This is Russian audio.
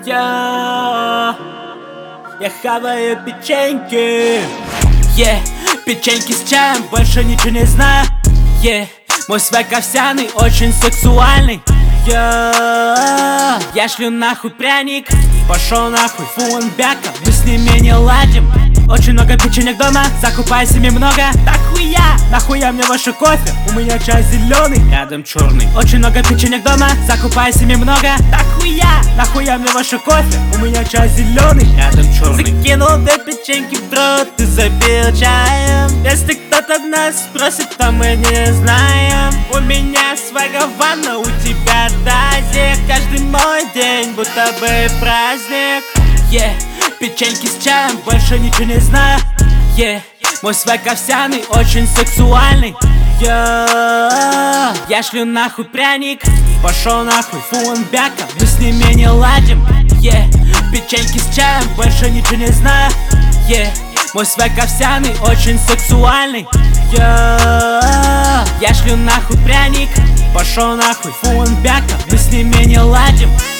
Я хаваю печеньки, печеньки с чаем, больше ничего не знаю. Мой свек овсяный, очень сексуальный. Я шлю нахуй пряник, пошел нахуй фуланбяка, мы с ними не ладим. Очень много печенек дома, закупай себе много. Так хуя, нахуя мне ваше кофе? У меня чай зеленый, рядом черный. Очень много печенек дома, закупай себе много. Так хуя, нахуя мне ваше кофе? У меня чай зеленый, рядом черный. Закинул 2 печеньки в рот, ты забил чаем. Если кто-то нас спросит, то мы не знаем. У меня свага ванна, у тебя тазик. Каждый мой день, будто бы праздник. Печеньки с чаем, больше ничего не знаю. Мой свек овсяный, очень сексуальный. Я шлю нахуй пряник, пошел нахуй фуланбяка, мы с ними не ладим. Печеньки с чаем, больше ничего не знаю. Мой свек овсяный, очень сексуальный. Я шлю нахуй пряник, пошел нахуй фуланбяка, мы с ними не ладим.